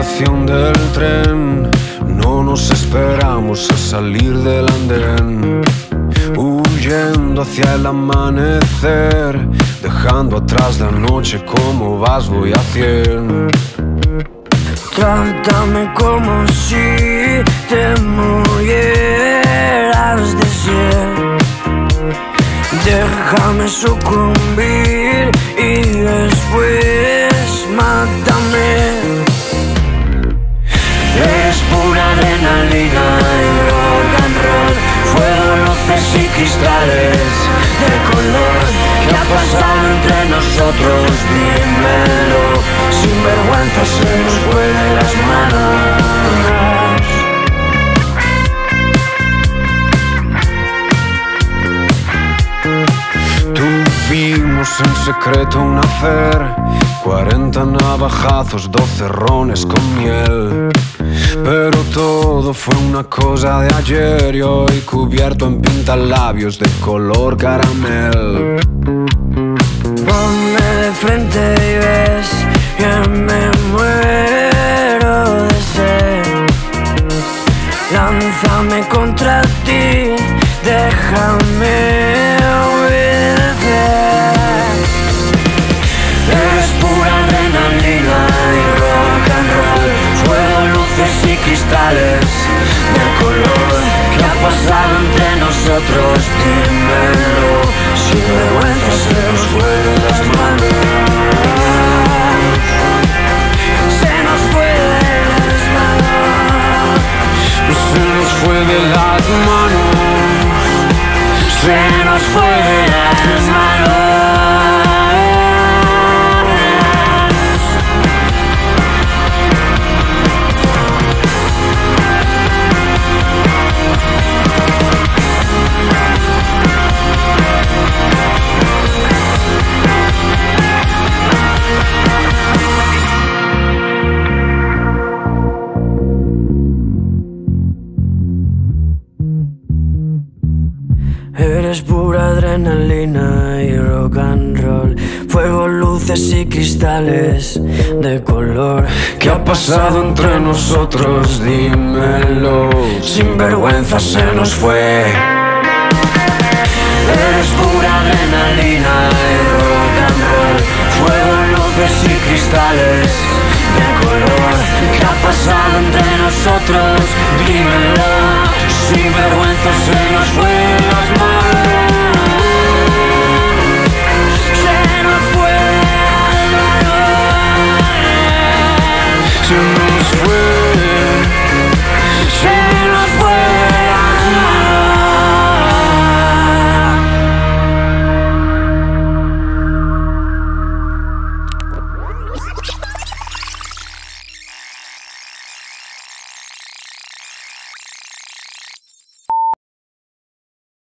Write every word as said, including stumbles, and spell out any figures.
estación del tren, no nos esperamos a salir del andén, huyendo hacia el amanecer, dejando atrás la noche. Como vas voy a cien. Trátame como si te murieras de sed. Déjame sucumbir y después mátame. Eres pura adrenalina y rock and roll, fuego, luces y cristales de color. ¿Qué ha pasado entre nosotros? Dímelo. Sin vergüenza se nos fue de las manos. Tuvimos en secreto un affair, cuarenta navajazos, doce rones con miel. Pero todo fue una cosa de ayer y hoy cubierto en pintalabios de color caramel. Ponme de frente y ves que me muero de sed. Lánzame contra ti, déjame obedecer. Eres pura adrenalina y rock and roll, fuego, luces y cristales de color. ¿Qué ha pasado entre nosotros? Dímelo. Sin vergüenza se nos fue de las manos. Se nos fue de las manos. Se nos fue de las manos. Se nos fue de las manos. Eres pura adrenalina y rock and roll, fuego, luces y cristales de color. ¿Qué ha pasado entre nosotros? Dímelo. Sin vergüenza se nos fue. Eres pura adrenalina y rock and roll, fuego, luces y cristales de color. ¿Qué ha pasado entre nosotros? Dímelo. Sin vergüenza se nos fue las manos.